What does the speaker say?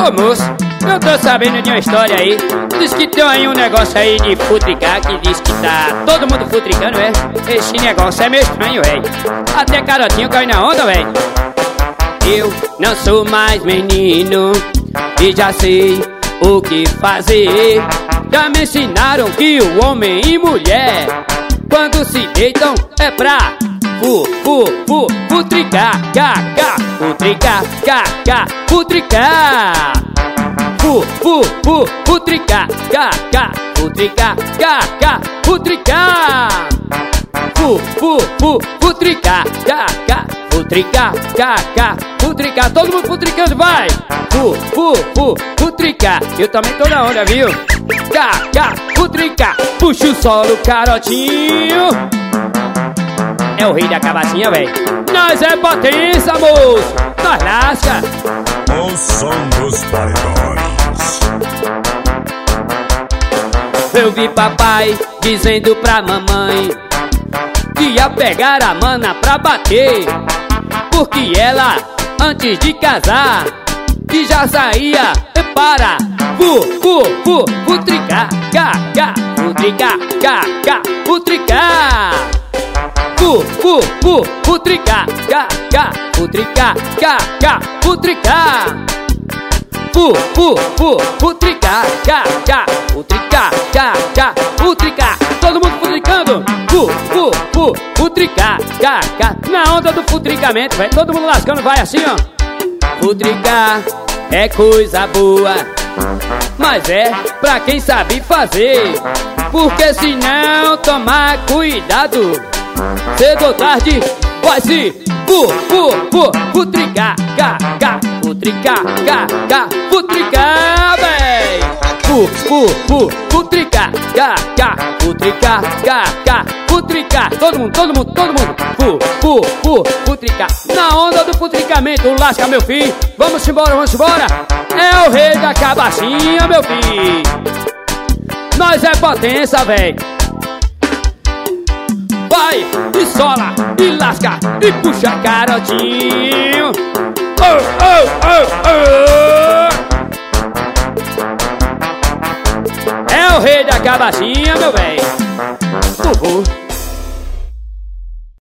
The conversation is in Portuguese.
Ô moço, eu tô sabendo de uma história aí. Diz que tem aí um negócio aí de futricar, que diz que tá todo mundo futricando, é? Esse negócio é meio estranho, véi. Até Carotinho cai na onda, véi. Eu não sou mais menino e já sei o que fazer. Já me ensinaram que o homem e mulher, quando se deitam é pra futricar, futricar, futricar, futricar, futricar, futricar, futricar, futricar, todo mundo futricando, vai! Futricar, eu também tô na onda, viu? Futricar, puxa o solo, Carotinho. É o rei da cabacinha, véi. Nós é potência, moço. Nós lasca. O som dos paredões. Eu vi papai dizendo pra mamãe que ia pegar a mana pra bater, porque ela, antes de casar, que já saía para futricar, futricar, futricar, futricar, futricar, futricar, futricar, futricar, todo mundo futricando, futricar, na onda do futricamento, velho, todo mundo lascando, vai assim, ó. Futricar é coisa boa, mas é pra quem sabe fazer, porque se não tomar cuidado, cedo ou tarde vai se futricar, futricar, futricar, véi. Futricar, futricar, futricar, todo mundo, futricar, na onda do futricamento, lasca, meu filho. Vamos embora, é o rei da cabacinha, meu filho. Nós é potência, véi. Vai, e sola, e lasca, e puxa, Carotinho. É o rei da cabacinha, meu véi.